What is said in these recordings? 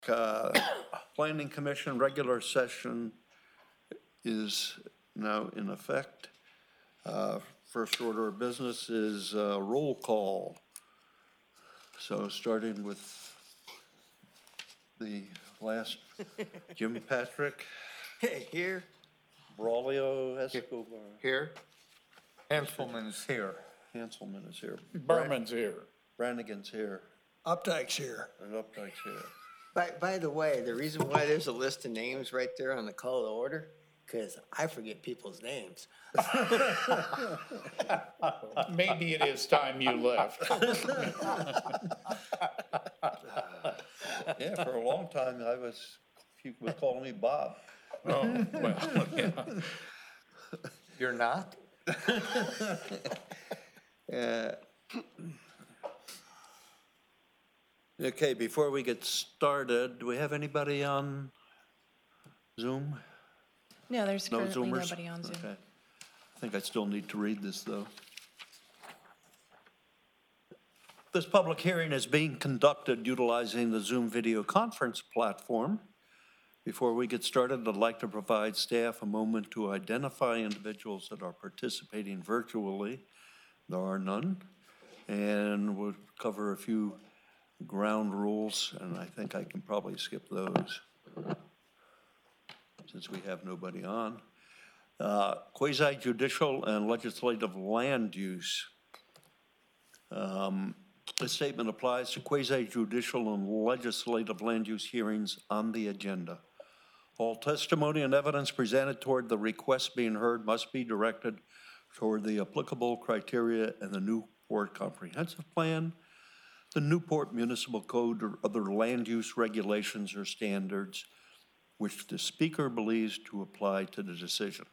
Planning Commission regular session is now in effect. First order of business is roll call. So starting with the last, Jim Patrick, Here. Braulio Escobar, Here. Hanselman's here. Hanselman is here. Berman's here. Brannigan's here, Updike's here. and Updike's here. By the way, the reason why there's a list of names right there on the call to order, because I forget people's names. Maybe it is time you left. Yeah, for a long time, you would call me Bob. Oh, well, yeah. You're not? Okay, before we get started, do we have anybody on Zoom? No, there's No currently Zoomers? nobody on Zoom. Okay. I think I still need to read this, though. This public hearing is being conducted utilizing the Zoom video conference platform. Before we get started, I'd like to provide staff a moment to identify individuals that are participating virtually. There are none. And we'll cover a few ground rules, and I think I can probably skip those since we have nobody on. Quasi-judicial and legislative land use. This statement applies to quasi-judicial and legislative land use hearings on the agenda. All testimony and evidence presented toward the request being heard must be directed toward the applicable criteria in the Newport Comprehensive Plan, the Newport Municipal Code, or other land use regulations or standards which the speaker believes to apply to the decision.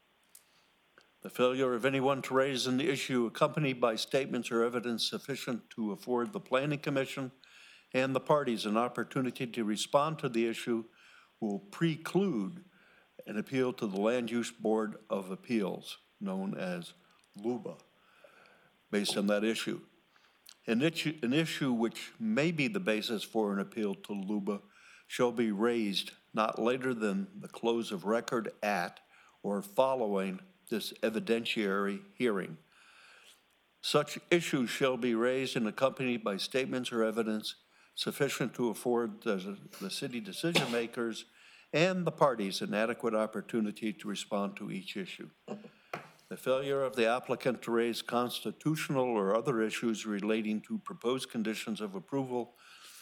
The failure of anyone to raise an issue accompanied by statements or evidence sufficient to afford the Planning Commission and the parties an opportunity to respond to the issue will preclude an appeal to the Land Use Board of Appeals, known as LUBA, based on that issue. An issue which may be the basis for an appeal to LUBA shall be raised not later than the close of record at or following this evidentiary hearing. Such issues shall be raised and accompanied by statements or evidence sufficient to afford the city decision makers and the parties an adequate opportunity to respond to each issue. The failure of the applicant to raise constitutional or other issues relating to proposed conditions of approval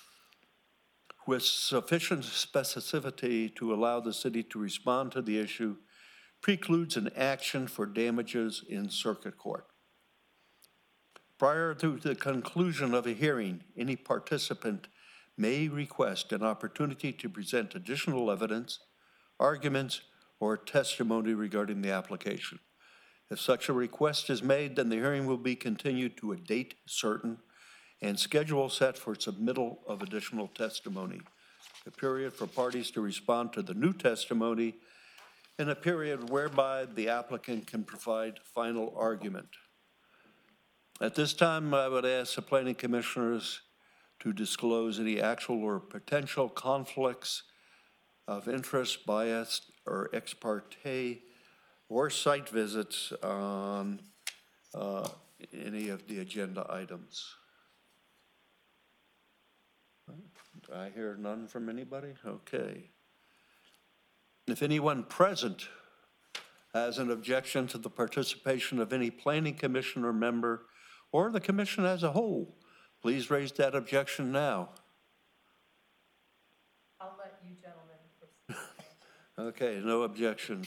with sufficient specificity to allow the city to respond to the issue precludes an action for damages in circuit court. Prior to the conclusion of a hearing, any participant may request an opportunity to present additional evidence, arguments, or testimony regarding the application. If such a request is made, then the hearing will be continued to a date certain and schedule set for submittal of additional testimony, a period for parties to respond to the new testimony, and a period whereby the applicant can provide final argument. At this time, I would ask the planning commissioners to disclose any actual or potential conflicts of interest, bias, or ex parte, or site visits on any of the agenda items. I hear none from anybody? Okay. If anyone present has an objection to the participation of any planning commissioner member or the commission as a whole, please raise that objection now. I'll let you gentlemen proceed. Okay, no objections.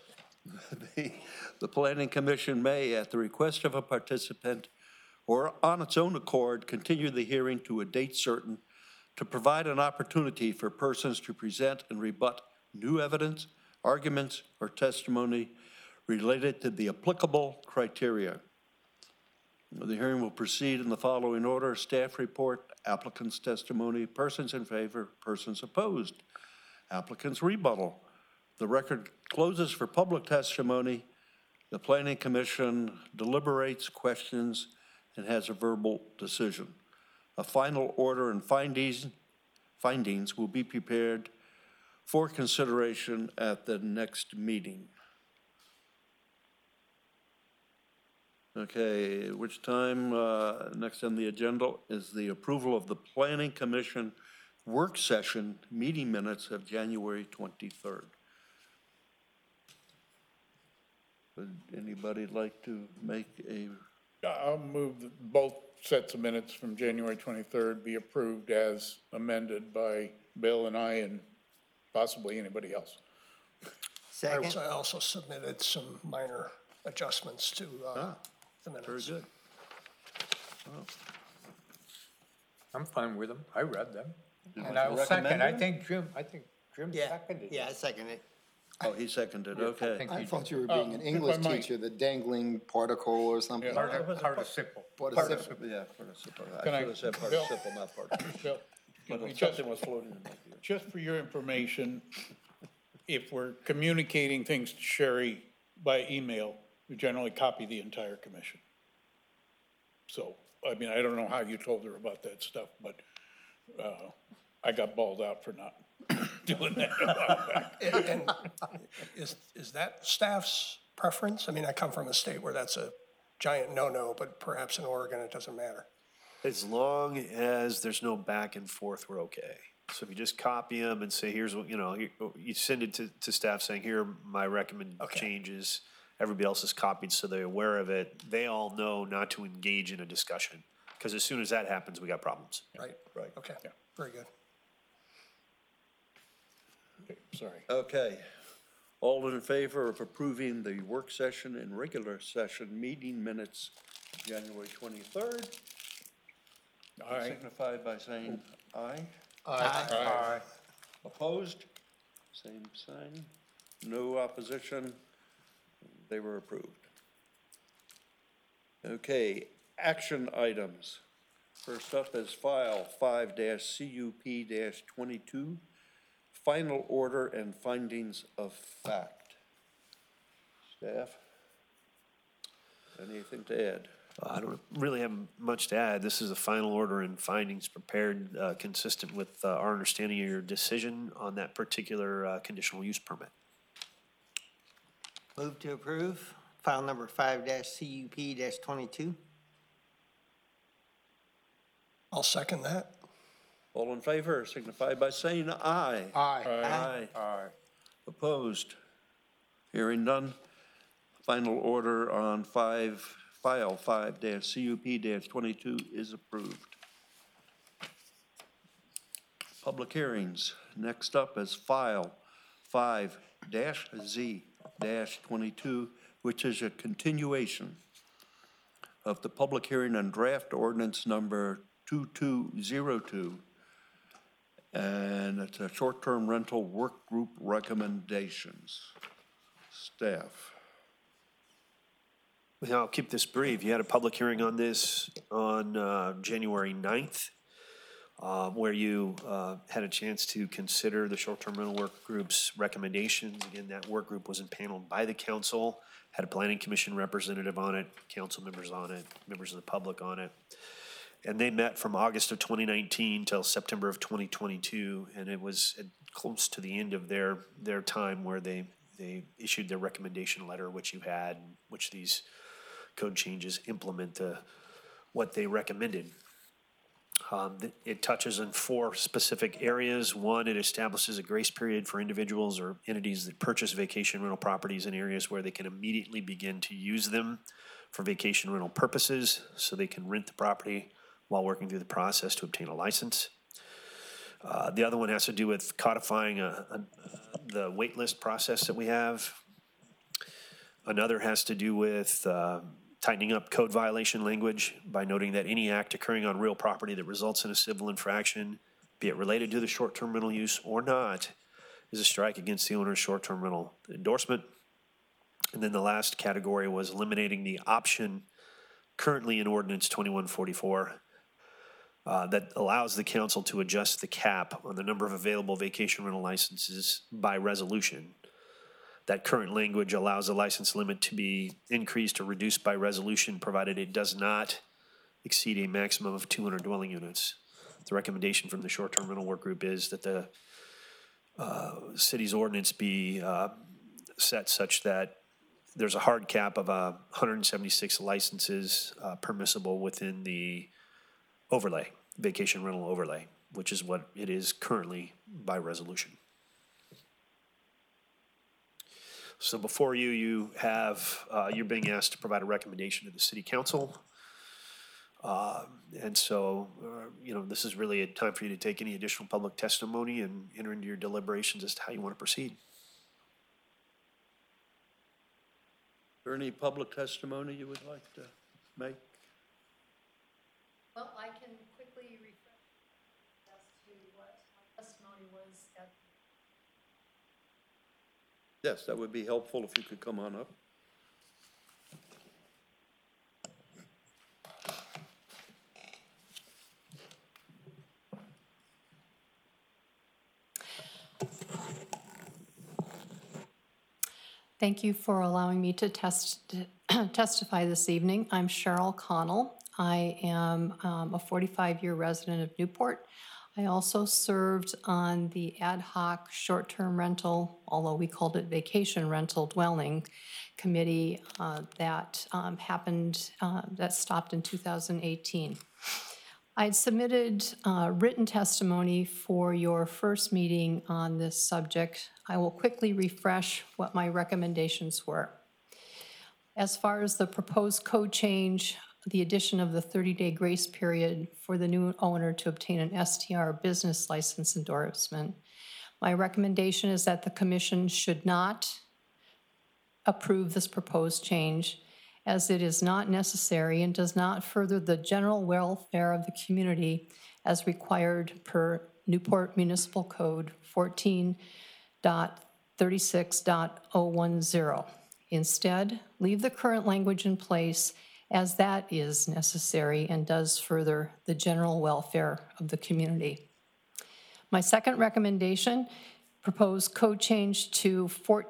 The planning commission may, at the request of a participant or on its own accord, continue the hearing to a date certain to provide an opportunity for persons to present and rebut new evidence, arguments, or testimony related to the applicable criteria. The hearing will proceed in the following order: staff report, applicant's testimony, persons in favor, persons opposed, applicant's rebuttal. The record closes for public testimony. The Planning Commission deliberates, questions, and has a verbal decision. A final order and findings findings will be prepared for consideration at the next meeting. Okay, which time, next on the agenda is the approval of the Planning Commission work session meeting minutes of January 23rd. Would anybody like to make a, I'll move that both sets of minutes from January 23rd be approved as amended by Bill and I and possibly anybody else. Second? I also submitted some minor adjustments to the minutes. very good. I'm fine with them. I read them. want And to I will second. recommend I them? think Jim Yeah, seconded. yeah, I second it. Oh, he seconded, okay. think I you thought did. you were being an if I English might. teacher, the dangling particle or something. Participle. Participle. Yeah, participle. I Can I- should have said Bill? participle, not participle. Bill, But we something was floating in my ear. just for your information, if we're communicating things to Sherry by email, we generally copy the entire commission. So, I mean, I don't know how you told her about that stuff, but I got balled out for not doing that a while back. And is that staff's preference? I mean, I come from a state where that's a giant no-no, but perhaps in Oregon, it doesn't matter. As long as there's no back and forth, we're okay. So if you just copy them and say, here's what, you send it to staff saying, here are my recommended Okay. changes. Everybody else is copied so they're aware of it. They all know not to engage in a discussion. Because as soon as that happens, we got problems. Right? Right. Okay, very good. Okay, sorry. Okay. All in favor of approving the work session and regular session meeting minutes, January 23rd? Aye. Signify by saying aye. Aye. Opposed? Same sign. No opposition. They were approved. Okay, action items. First up is file 5-CUP-22, final order and findings of fact. Staff? Anything to add? I don't really have much to add. This is a final order and findings prepared consistent with our understanding of your decision on that particular conditional use permit. Move to approve, file number 5-CUP-22. I'll second that. All in favor signify by saying aye. Aye. Aye. Opposed? Hearing none. Final order on file 5-CUP-22 is approved. Public hearings. Next up is file 5-Z-22, which is a continuation of the public hearing on draft ordinance number 2202. And it's a short-term rental work group recommendations. Staff. I'll keep this brief. You had a public hearing on this on January 9th, where you had a chance to consider the short-term rental work group's recommendations. Again, that work group was impaneled by the council, had a planning commission representative on it, council members on it, members of the public on it. And they met from August of 2019 till September of 2022, and it was close to the end of their time where they issued their recommendation letter, which you had, which these code changes implement what they recommended. It touches on 4 specific areas. One, it establishes a grace period for individuals or entities that purchase vacation rental properties in areas where they can immediately begin to use them for vacation rental purposes, so they can rent the property while working through the process to obtain a license. The other one has to do with codifying the wait list process that we have. Another has to do with tightening up code violation language by noting that any act occurring on real property that results in a civil infraction, be it related to the short-term rental use or not, is a strike against the owner's short-term rental endorsement. And then the last category was eliminating the option currently in Ordinance 2144 that allows the council to adjust the cap on the number of available vacation rental licenses by resolution. That current language allows the license limit to be increased or reduced by resolution, provided it does not exceed a maximum of 200 dwelling units. the recommendation from the short-term rental work group is that the city's ordinance be set such that there's a hard cap of 176 licenses permissible within the overlay, vacation rental overlay, which is what it is currently by resolution. So before you, you have, you're being asked to provide a recommendation to the city council. And so, this is really a time for you to take any additional public testimony and enter into your deliberations as to how you want to proceed. Is there any public testimony you would like to make? Well, I can quickly refresh as to what my testimony was at. Yes, that would be helpful if you could come on up. Thank you for allowing me to testify this evening. I'm Cheryl Connell. I am a 45-year resident of Newport. I also served on the ad hoc short-term rental, although we called it vacation rental dwelling committee that stopped in 2018. I had submitted written testimony for your first meeting on this subject. I will quickly refresh what my recommendations were. As far as the proposed code change, the addition of the 30-day grace period for the new owner to obtain an STR business license endorsement, my recommendation is that the commission should not approve this proposed change, as it is not necessary and does not further the general welfare of the community as required per Newport Municipal Code 14.36.010. Instead, leave the current language in place, as that is necessary and does further the general welfare of the community. My second recommendation, proposed code change to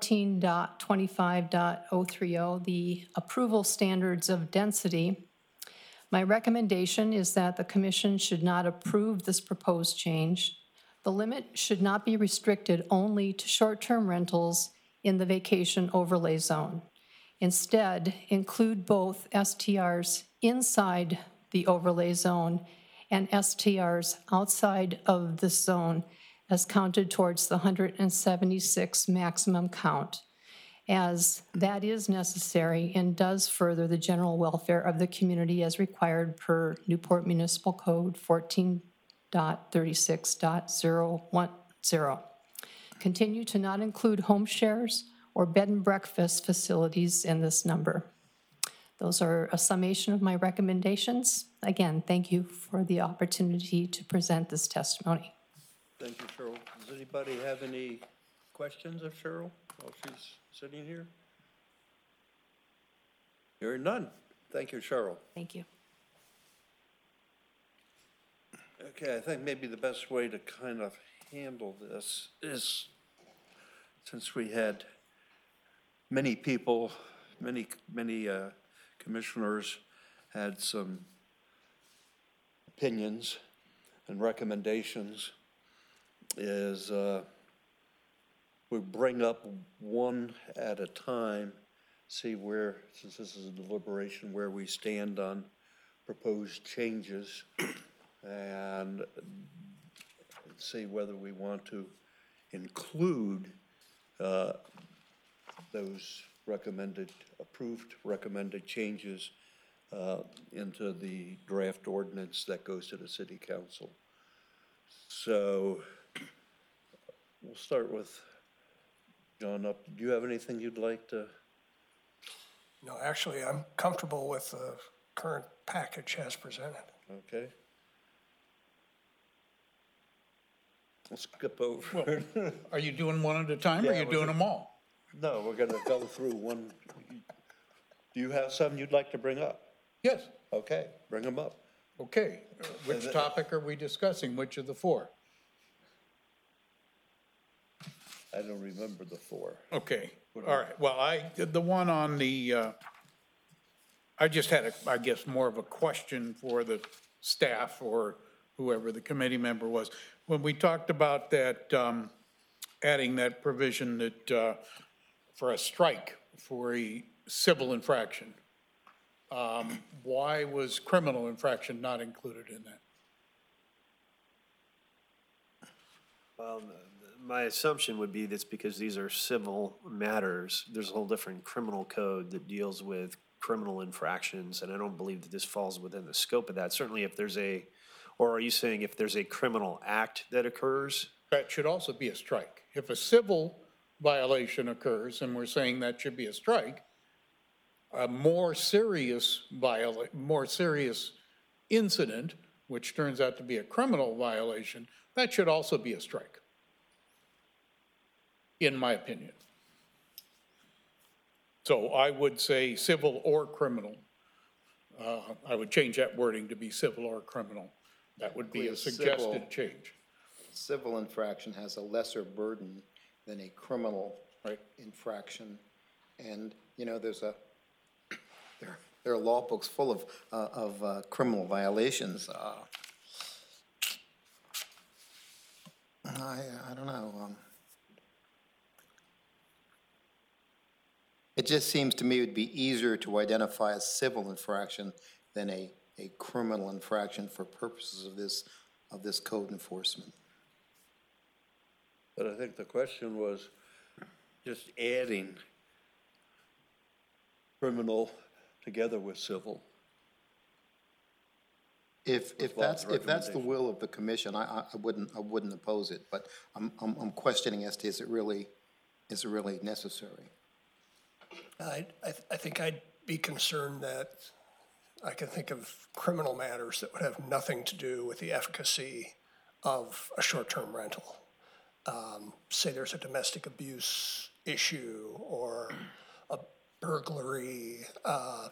14.25.030, the approval standards of density. My recommendation is that the commission should not approve this proposed change. The limit should not be restricted only to short-term rentals in the vacation overlay zone. Instead, include both STRs inside the overlay zone and STRs outside of this zone as counted towards the 176 maximum count, as that is necessary and does further the general welfare of the community as required per Newport Municipal Code 14.36.010. Continue to not include home shares or bed and breakfast facilities in this number. Those are a summation of my recommendations. Again, thank you for the opportunity to present this testimony. Thank you, Cheryl. Does anybody have any questions of Cheryl while she's sitting here? Hearing none. Thank you, Cheryl. Thank you. Okay, I think maybe the best way to kind of handle this is, since we had many people, many commissioners had some opinions and recommendations, is we bring up one at a time, see where, since this is a deliberation, where we stand on proposed changes, and see whether we want to include those approved recommended changes into the draft ordinance that goes to the city council. So we'll start with John. Do you have anything you'd like to? No, actually, I'm comfortable with the current package as presented. Okay. Let's skip over. Well, are you doing one at a time, or are Yeah, you we're doing just- them all? No, we're gonna go through one. Do you have some you'd like to bring up? Yes, Okay, bring them up. okay. Which topic are we discussing? Which of the four? I don't remember the four. Okay, all right. Well, the one on the, I just had, I guess, more of a question for the staff or whoever the committee member was. When we talked about that, adding that provision that, for a strike for a civil infraction, why was criminal infraction not included in that? Well, my assumption would be that's because these are civil matters. There's a whole different criminal code that deals with criminal infractions, and I don't believe that this falls within the scope of that. Certainly if there's a, or are you saying if there's a criminal act that occurs? That should also be a strike. If a civil violation occurs, and we're saying that should be a strike, a more serious incident, which turns out to be a criminal violation, that should also be a strike, in my opinion. So I would say civil or criminal. I would change that wording to be civil or criminal. That would be a suggested change. Civil infraction has a lesser burden than a criminal infraction. And, you know, there are law books full of criminal violations. I don't know. It just seems to me it would be easier to identify a civil infraction than a criminal infraction for purposes of this code enforcement. But I think the question was just adding criminal together with civil. If that's the will of the commission, I wouldn't oppose it, but I'm questioning as to is it really necessary? I think I'd be concerned that I can think of criminal matters that would have nothing to do with the efficacy of a short-term rental. Say there's a domestic abuse issue or a burglary. I'm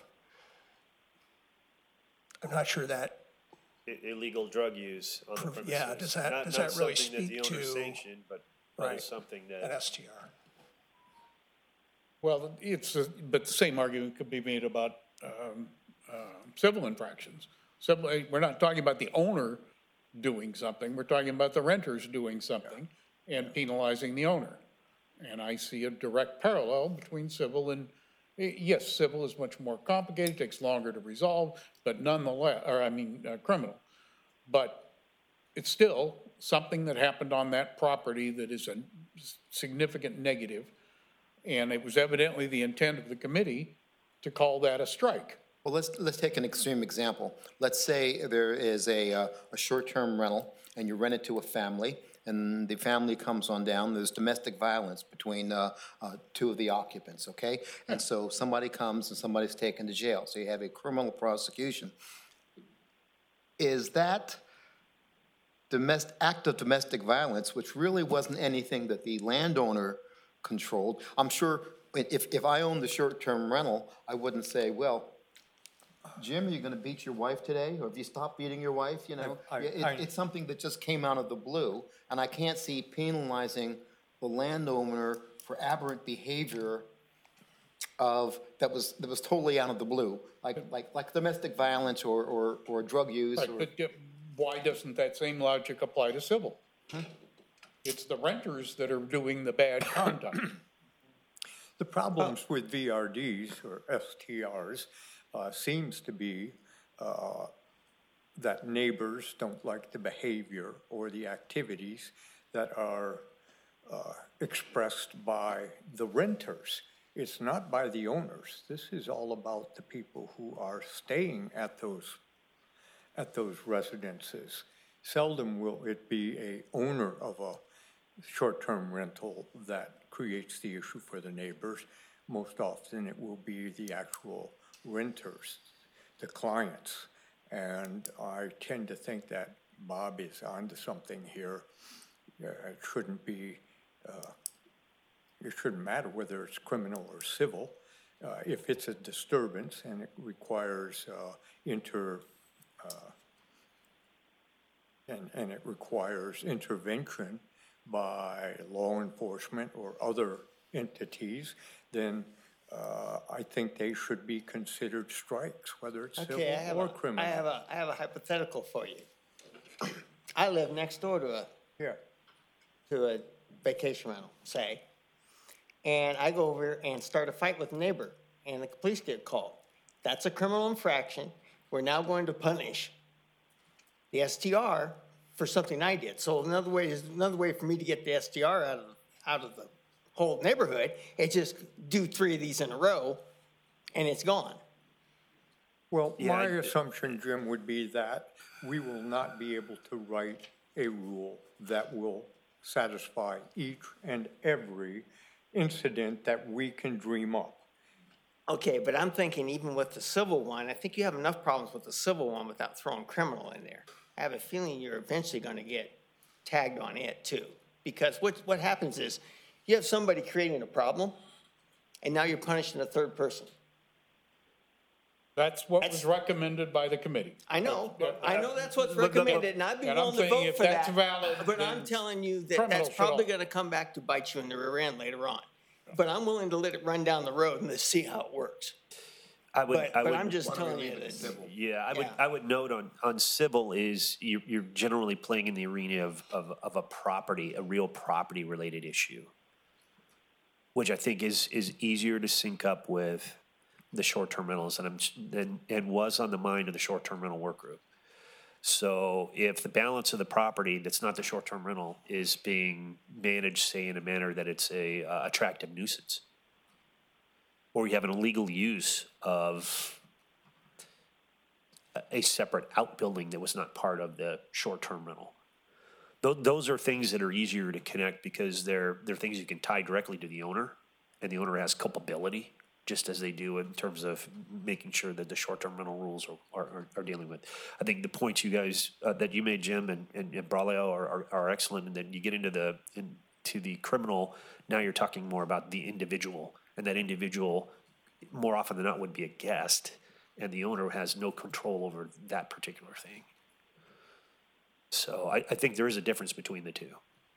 not sure that. Illegal drug use on the premises. Yeah, does that Not really something that the speak owner to sanctioned, but right, something an that. STR? Well, but the same argument could be made about civil infractions. We're not talking about the owner doing something, we're talking about the renters doing something and penalizing the owner. And I see a direct parallel between civil and, yes, civil is much more complicated, takes longer to resolve, but nonetheless, criminal. But it's still something that happened on that property that is a significant negative. And it was evidently the intent of the committee to call that a strike. Well, let's take an extreme example. Let's say there is a short-term rental, and you rent it to a family, and the family comes on down. There's domestic violence between two of the occupants, okay? And so somebody comes and somebody's taken to jail. So you have a criminal prosecution. Is that act of domestic violence, which really wasn't anything that the landowner controlled? I'm sure if I owned the short-term rental, I wouldn't say, well, Jim, are you going to beat your wife today? Or have you stopped beating your wife? You know, it's something that just came out of the blue, and I can't see penalizing the landowner for aberrant behavior that was totally out of the blue, like domestic violence or drug use. Right, but why doesn't that same logic apply to civil? It's the renters that are doing the bad conduct. The problems with VRDs or STRs seems to be that neighbors don't like the behavior or the activities that are expressed by the renters. It's not by the owners. This is all about the people who are staying at those residences. Seldom will it be a owner of a short-term rental that creates the issue for the neighbors. Most often it will be the actual renters, the clients. And I tend to think that Bob is onto something here. It shouldn't be, it shouldn't matter whether it's criminal or civil. If it's a disturbance and it requires and it requires intervention by law enforcement or other entities, then I think they should be considered strikes, whether it's civil or criminal. I have a hypothetical for you. I live next door Yeah. to a vacation rental, say, and I go over and start a fight with a neighbor, and the police get called. That's a criminal infraction. We're now going to punish the STR for something I did. So another way for me to get the STR out of the whole neighborhood is just do 3 of these in a row, and it's gone. Well, Yeah, my assumption, Jim, would be that we will not be able to write a rule that will satisfy each and every incident that we can dream up. Okay, but I'm thinking even with the civil one, I think you have enough problems with the civil one without throwing criminal in there. I have a feeling you're eventually gonna get tagged on it too. Because what happens is, you have somebody creating a problem, and now you're punishing a third person. That's what was recommended by the committee. I know that's what's But- recommended, and I'd be and I'm willing to saying vote if for that's that. valid, But then I'm telling you that criminal that's should probably all- gonna come back to bite you in the rear end later on. But I'm willing to let it run down the road and let's see how it works. I would, But, I but I'm would, just telling you that, yeah, Yeah. I would note on civil is you're generally playing in the arena of a property, a real property related issue, which I think is easier to sync up with the short-term rentals and was on the mind of the short-term rental work group. So if the balance of the property that's not the short-term rental is being managed, say, in a manner that it's a attractive nuisance, or you have an illegal use of a separate outbuilding that was not part of the short-term rental. Those are things that are easier to connect because they're things you can tie directly to the owner, and the owner has culpability, just as they do in terms of making sure that the short-term rental rules are dealing with. I think the points you guys, that you made, Jim and Braulio are excellent, and then you get into the criminal, now you're talking more about the individual, and that individual, more often than not, would be a guest, and the owner has no control over that particular thing. So I think there is a difference between the two.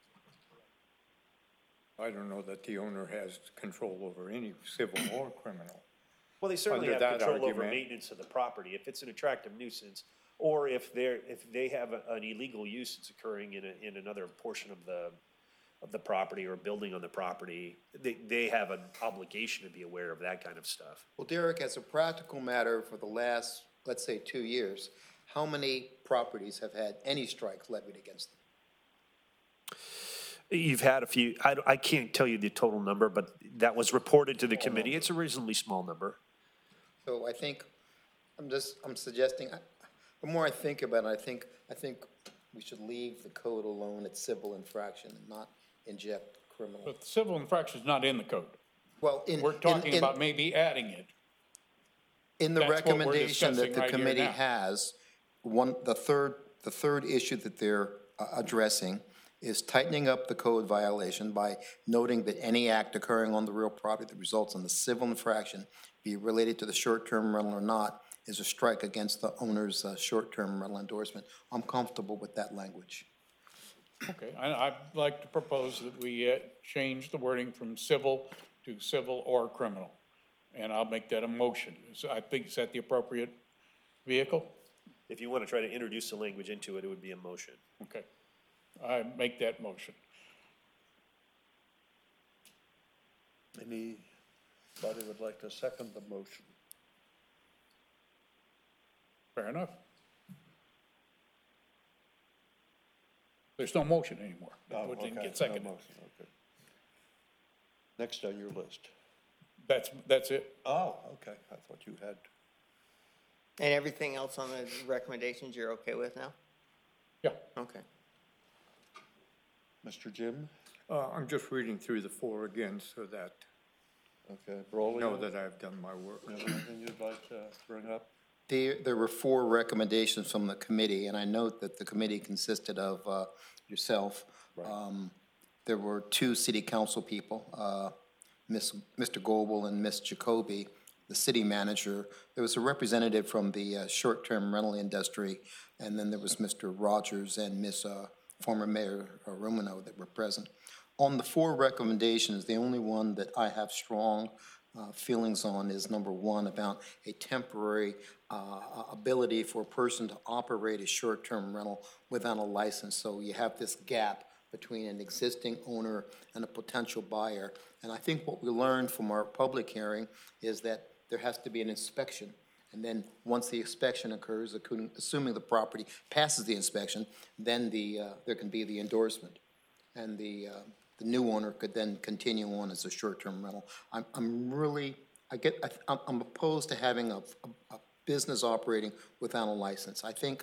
I don't know that the owner has control over any civil or criminal. Well, they certainly Under have that control over argument. maintenance of the property. If it's an attractive nuisance, or if they have an illegal use that's occurring in another portion of the property or building on the property, they have an obligation to be aware of that kind of stuff. Well, Derek, as a practical matter, for the last, let's say, 2 years, how many properties have had any strikes levied against them? You've had a few, I can't tell you the total number, but that was reported to the committee. It's a reasonably small number. So I think, I'm suggesting, the more I think about it, I think we should leave the code alone at civil infraction and not inject criminal. But the civil infraction is not in the code. Well, We're talking about maybe adding it. in the that's what we're recommendation that discussing the right here committee now. has, the third issue that they're addressing is tightening up the code violation by noting that any act occurring on the real property that results in the civil infraction, be it related to the short-term rental or not, is a strike against the owner's short-term rental endorsement. I'm comfortable with that language. Okay, I'd like to propose that we change the wording from civil to civil or criminal. And I'll make that a motion. So I think, is that the appropriate vehicle? If you want to try to introduce the language into it, it would be a motion. Okay, I make that motion. Anybody would like to second the motion? Fair enough. There's no motion anymore. Oh, It didn't okay, get no seconded. motion, okay. Next on your list. That's it. Oh, okay, I thought you had. and everything else on the recommendations you're okay with now? Yeah. Okay. Mr. Jim? I'm just reading through the 4 again so that Okay, I Braulio? know that I've done my work. You have anything you'd like to bring up? There were 4 recommendations from the committee, and I note that the committee consisted of yourself. There were 2 city council people, Mr. Goebel and Ms. Jacoby, the city manager. There was a representative from the short-term rental industry, and then there was Mr. Rogers and Ms. Former Mayor Rumino that were present. On the 4 recommendations, the only one that I have strong feelings on is, number one, about a temporary ability for a person to operate a short-term rental without a license. So you have this gap between an existing owner and a potential buyer. And I think what we learned from our public hearing is that there has to be an inspection. And then once the inspection occurs, assuming the property passes the inspection, then there can be the endorsement. And the new owner could then continue on as a short-term rental. I'm opposed to having a business operating without a license. I think,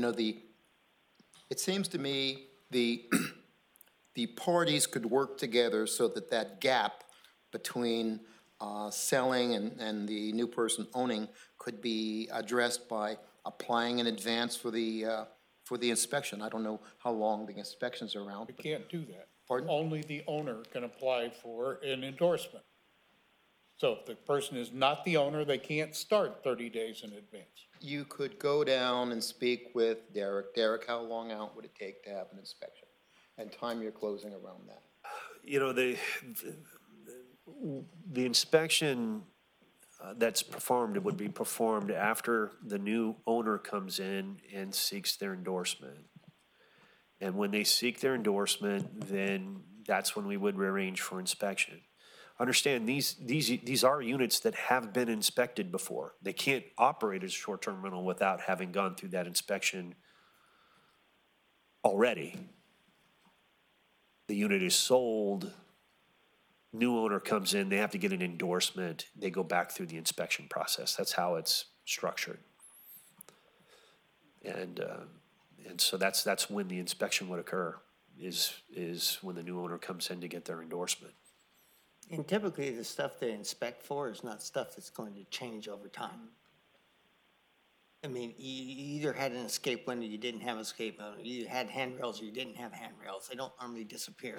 it seems to me the parties could work together so that gap between selling and the new person owning could be addressed by applying in advance for the inspection. I don't know how long the inspections are around. You can't do that. Pardon? Only the owner can apply for an endorsement. So if the person is not the owner, they can't start 30 days in advance. You could go down and speak with Derek. Derek, how long out would it take to have an inspection? And time your closing around that. The inspection that's performed, it would be performed after the new owner comes in and seeks their endorsement. And when they seek their endorsement, then that's when we would arrange for inspection. Understand, these are units that have been inspected before. They can't operate as a short-term rental without having gone through that inspection already. The unit is sold, new owner comes in, they have to get an endorsement, they go back through the inspection process. That's how it's structured. And so that's when the inspection would occur, is when the new owner comes in to get their endorsement. And typically, the stuff they inspect for is not stuff that's going to change over time. I mean, you either had an escape window, you didn't have an escape window, you had handrails or you didn't have handrails. They don't normally disappear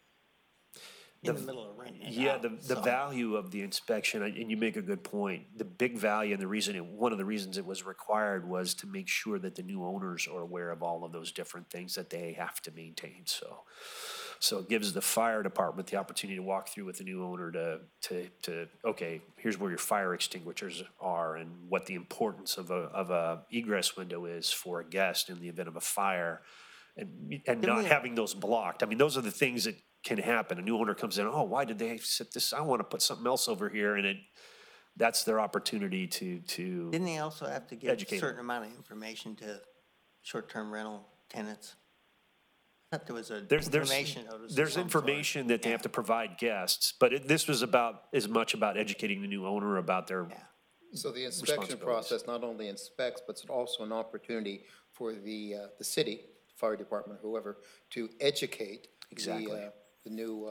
in the middle of renting it out. The value of the inspection, and you make a good point, the big value and one of the reasons it was required was to make sure that the new owners are aware of all of those different things that they have to maintain. So it gives the fire department the opportunity to walk through with the new owner to okay, here's where your fire extinguishers are and what the importance of a egress window is for a guest in the event of a fire, and not having those blocked. I mean, those are the things that can happen. A new owner comes in, oh, why did they set this? I want to put something else over here, and that's their opportunity to Didn't they also have to give a educate certain amount of information to short-term rental tenants? I thought there was information notice. There's information that they have to provide guests, but this was as much about educating the new owner about their So the inspection process not only inspects, but it's also an opportunity for the city, fire department, whoever, to educate the new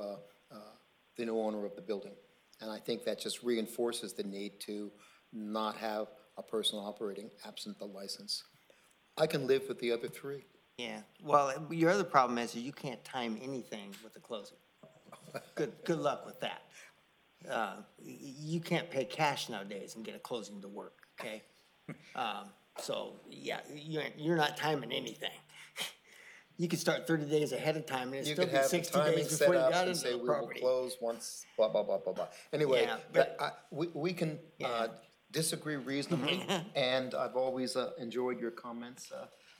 owner of the building. And I think that just reinforces the need to not have a person operating absent the license. I can live with the other three. Yeah, well, your other problem is you can't time anything with the closing. Good luck with that. You can't pay cash nowadays and get a closing to work, okay? So, yeah, you're not timing anything. You could start 30 days ahead of time and it's still be 60 days before you got into the property. We will close once, blah, blah, blah, blah, blah. Anyway, Yeah, but- we can disagree reasonably, and I've always enjoyed your comments.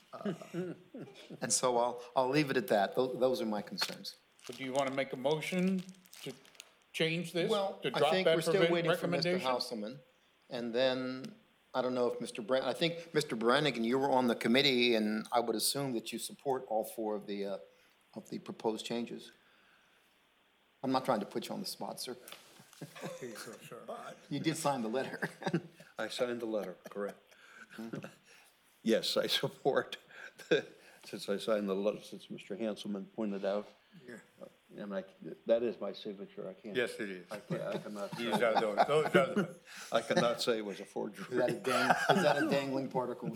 And so I'll leave it at that. Those are my concerns. So do you want to make a motion to change this? Well, To I drop think that we're still waiting for Mr. recommendation? Houselman. And then, I don't know if I think Mr. Brannigan, you were on the committee, and I would assume that you support all four of the proposed changes. I'm not trying to put you on the spot, sir. You did sign the letter. I signed the letter, correct. Yes, I support, since I signed the letter, since Mr. Hanselman pointed out. And that is my signature, I can't. Yes, it is. I cannot. These are those. I cannot say it was a forgery. Is that a dangling particle?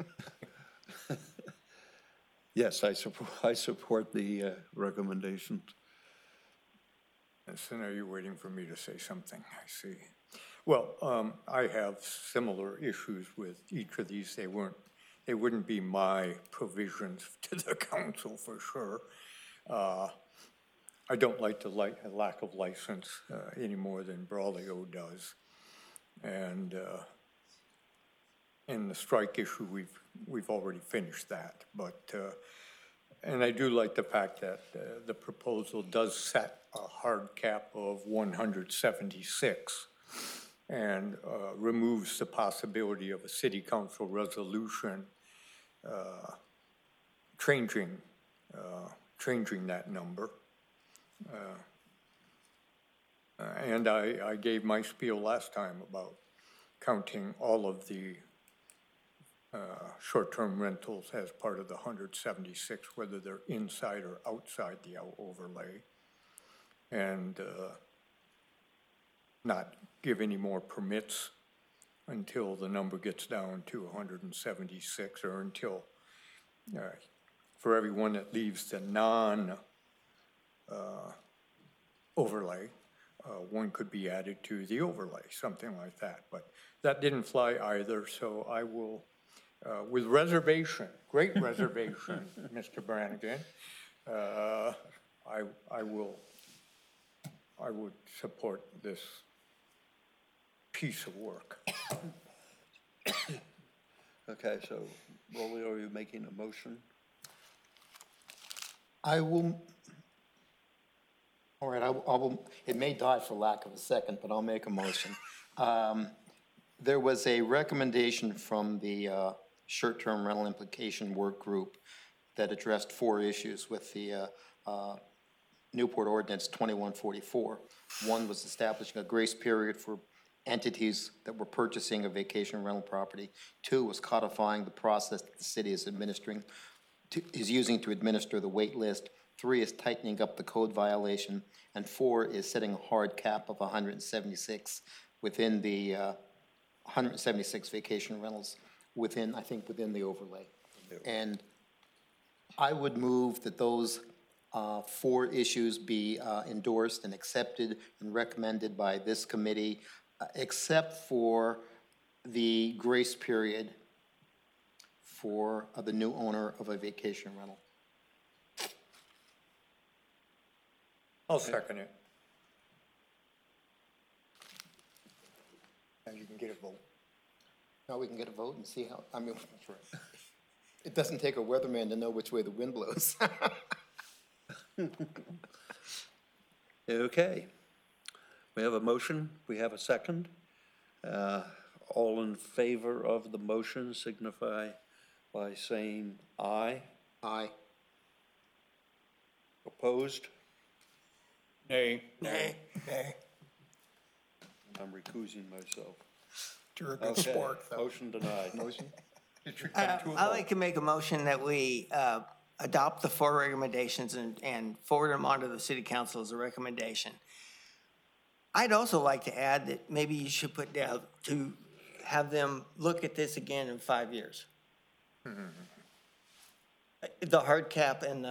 Yes, I support the recommendation. So now you're waiting for me to say something, I see. Well, I have similar issues with each of these. They wouldn't be my provisions to the council for sure. I don't like the lack of license any more than Braulio does. And in the strike issue, we've already finished that. But, and I do like the fact that the proposal does set a hard cap of 176 and removes the possibility of a city council resolution changing that number. And I gave my spiel last time about counting all of the short-term rentals as part of the 176, whether they're inside or outside the overlay, and not give any more permits until the number gets down to 176, or until, for everyone that leaves the non-overlay, one could be added to the overlay, something like that. But that didn't fly either, so I will, with reservation, great reservation, Mr. Brannigan, I would support this piece of work. Okay, so Braulio, are you making a motion? I will, all right, I will, it may die for lack of a second, but I'll make a motion. There was a recommendation from the short-term rental implication work group that addressed 4 issues with the Newport Ordinance 2144. One was establishing a grace period for entities that were purchasing a vacation rental property. 2 was codifying the process that the city is using to administer the wait list. 3 is tightening up the code violation, and 4 is setting a hard cap of 176 within the 176 vacation rentals within the overlay. And I would move that those 4 issues be endorsed and accepted and recommended by this committee, except for the grace period for the new owner of a vacation rental. I'll second it. And you can get a vote. Now we can get a vote and see how, I mean, it doesn't take a weatherman to know which way the wind blows. Okay. We have a motion. We have a second. All in favor of the motion signify by saying aye. Aye. Opposed? Nay. Nay. I'm recusing myself. You're a good Okay, sport, though. motion denied. I'd like to make a motion that we adopt the 4 recommendations and forward them on to the city council as a recommendation. I'd also like to add that maybe you should put down to have them look at this again in 5 years. The hard cap and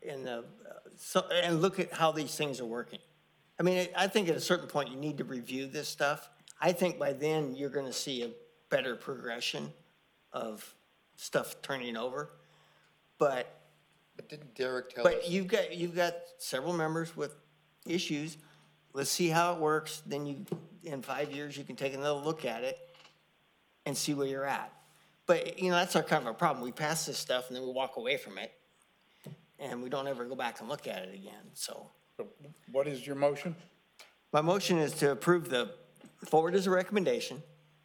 look at how these things are working. I mean, I think at a certain point you need to review this stuff. I think by then you're going to see a better progression of stuff turning over. But didn't Derek tell us? But you've got several members with issues. Let's see how it works. Then in 5 years, you can take another look at it and see where you're at. But, that's our kind of a problem. We pass this stuff and then we walk away from it. And we don't ever go back and look at it again, so. So what is your motion? My motion is to approve the forward as a recommendation.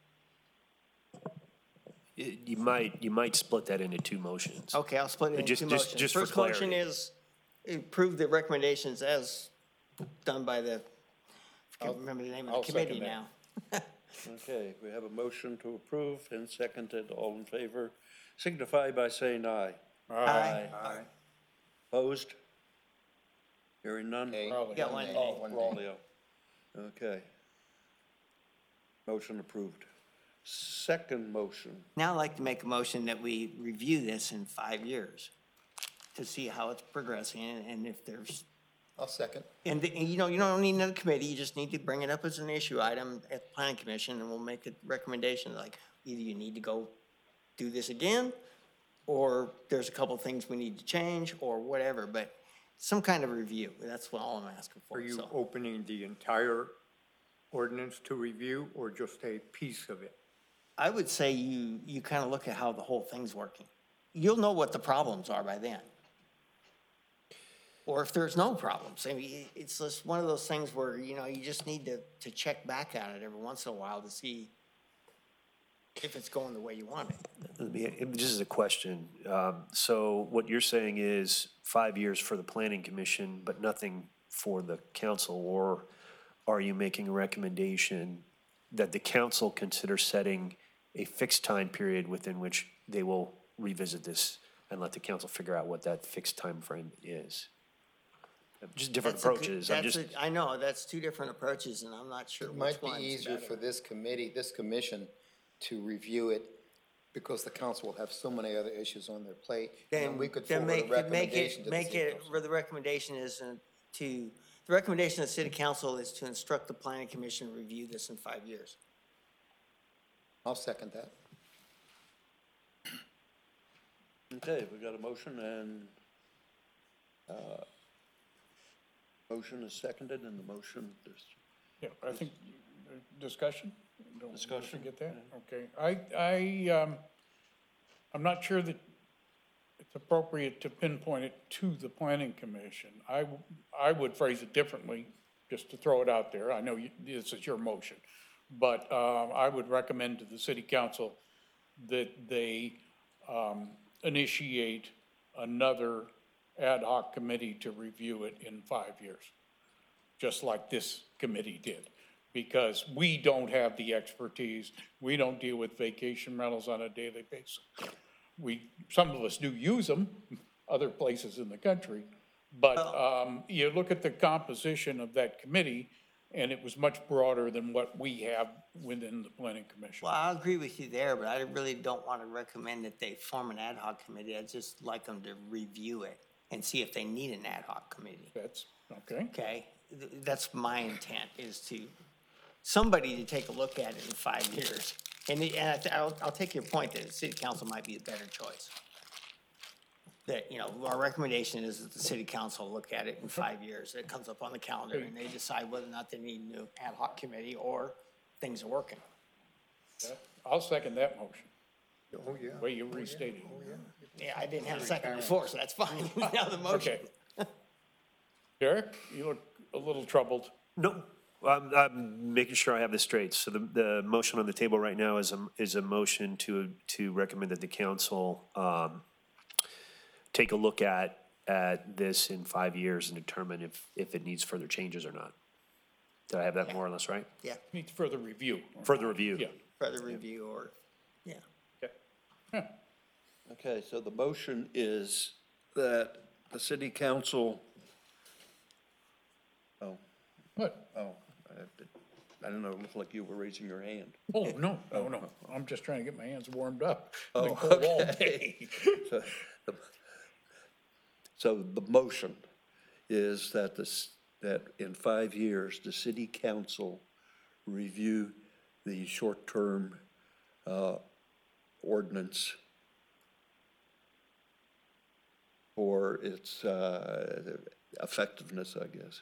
You might split that into 2 motions. Okay, I'll split it into Just- 2 just- motions. just for First motion clarity. is approve the recommendations as done by I can't remember the name of I'll the committee second that. now. Okay, we have a motion to approve and seconded. All in favor signify by saying aye. Aye. Opposed? Hearing none? Nay. Probably. Got one Nay. nay. One nay. Braulio. Okay. Motion approved. Second motion. Now I'd like to make a motion that we review this in 5 years to see how it's progressing and if there's, I'll second. and you don't need another committee, you just need to bring it up as an issue item at the planning commission and we'll make a recommendation like either you need to go do this again or there's a couple things we need to change or whatever, but some kind of review. That's all I'm asking for. Are you So opening the entire ordinance to review or just a piece of it? I would say you kind of look at how the whole thing's working. You'll know what the problems are by then. Or if there's no problems. I mean, it's just one of those things where, you know, you just need to check back at it every once in a while to see if it's going the way you want it. Just as a question, so what you're saying is 5 years for the planning commission, but nothing for the council? Or are you making a recommendation that the council consider setting a fixed time period within which they will revisit this and let the council figure out what that fixed time frame is? Just different That's a good- approaches. I'm that's just, I know, that's two different approaches, and I'm not sure It which might be one's easier better. for this committee, this commission, to review it, because the council will have so many other issues on their plate. And Then we could then forward a make recommendation it, to the make city it, council. where the recommendation is the recommendation of the city council is to instruct the planning commission to review this in 5 years. I'll second that. Okay, we got a motion and, motion is seconded and the motion is, Yeah, I think, discussion? Don't we Discussion, Get that? Okay. I'm not sure that it's appropriate to pinpoint it to the planning commission. I would phrase it differently, just to throw it out there. I know this is your motion. But I would recommend to the city council that they initiate another ad hoc committee to review it in 5 years, just like this committee did. Because we don't have the expertise, we don't deal with vacation rentals on a daily basis. Some of us do use them, other places in the country, but you look at the composition of that committee, and it was much broader than what we have within the planning commission. Well, I agree with you there, but I really don't want to recommend that they form an ad hoc committee. I'd just like them to review it and see if they need an ad hoc committee, That's, okay. okay? That's my intent, is to, somebody to take a look at it in 5 years. And I'll take your point that the city council might be a better choice. That, you know, our recommendation is that the city council look at it in 5 years. It comes up on the calendar and they decide whether or not they need a new ad hoc committee or things are working. I'll second that motion, Oh, yeah. the way you restated it. Yeah, I didn't have a second before, so that's fine. Now the motion. Okay. Derek, you look a little troubled. no, I'm making sure I have this straight. So the motion on the table right now is a motion to recommend that the council take a look at this in 5 years and determine if it needs further changes or not. Did I have that more or less right? Yeah, Needs further review. Further review? Yeah. further review or, yeah. Yeah. okay, so the motion is that the city council, What? I don't know, it looked like you were raising your hand. Oh, no. I'm just trying to get my hands warmed up. Oh, Been cold all okay. day. So the motion is that that in 5 years, the city council review the short-term ordinance for its effectiveness, I guess.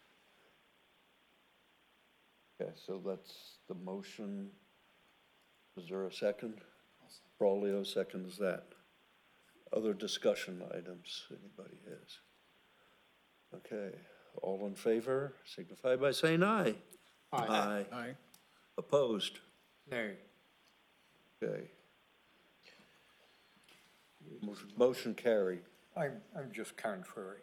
Okay, so that's the motion. Is there a second? Braulio seconds that. Other discussion items anybody has? Okay, all in favor, signify by saying aye. Aye. Aye. Opposed? Nay. Okay. Motion carried. I'm just contrary.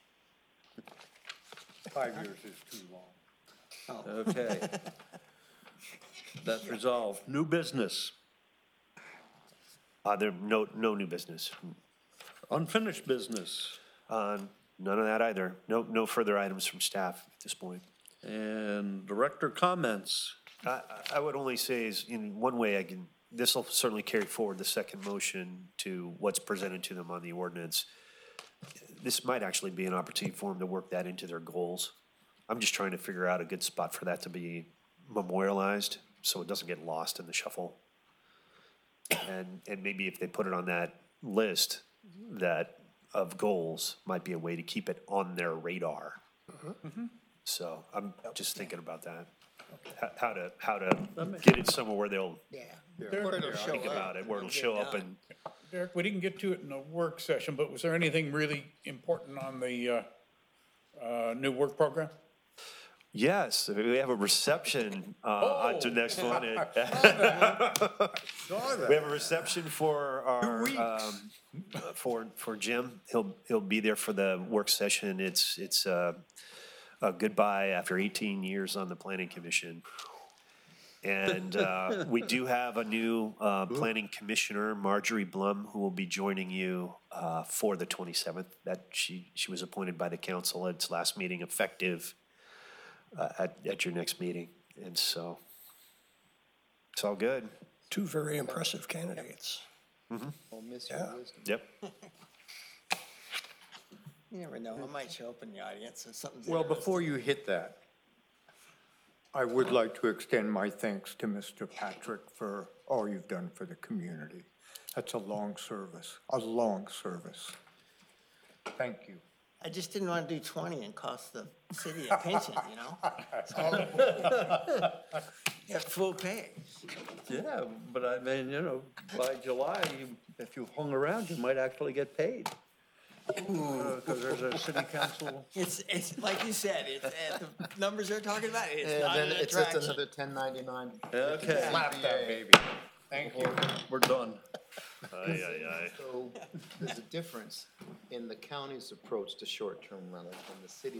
5 years is too long. Okay. That's resolved. New business, There, no new business. unfinished business, None of that either. No further items from staff at this point. and director comments. I would only say is, in one way, this will certainly carry forward the second motion to what's presented to them on the ordinance. This might actually be an opportunity for them to work that into their goals. I'm just trying to figure out a good spot for that to be memorialized, so it doesn't get lost in the shuffle. And maybe if they put it on that list, that of goals might be a way to keep it on their radar. So I'm just thinking about that. How to get it somewhere where they'll Yeah. Where it'll show think up about it, where it'll and get show up done. and, Derek, we didn't get to it in the work session, but was there anything really important on the new work program? yes, we have a reception, on to the next one. We have a reception for our, for Jim. He'll be there for the work session. It's a goodbye after 18 years on the planning commission. And we do have a new planning commissioner, Marjorie Blum, who will be joining you for the 27th. That she was appointed by the council at its last meeting, effective at your next meeting. And so it's all good. Two very impressive candidates. I'll miss your wisdom. Yep. You never know, I might show up in the audience if something's Well, interesting. before you hit that, I would like to extend my thanks to Mr. Patrick for all you've done for the community. That's a long service, a long service. Thank you. I just didn't want to do 20 and cost the city a pension, you know? At full pay. Yeah, but I mean, you know, by July, if you hung around, you might actually get paid. Because there's a city council. It's like you said, it's, the numbers they're talking about, it's And not then an it's just attraction. another 1099. Okay, Slap that baby. Thank you. we're done. So there's a difference in the county's approach to short-term rental and the city's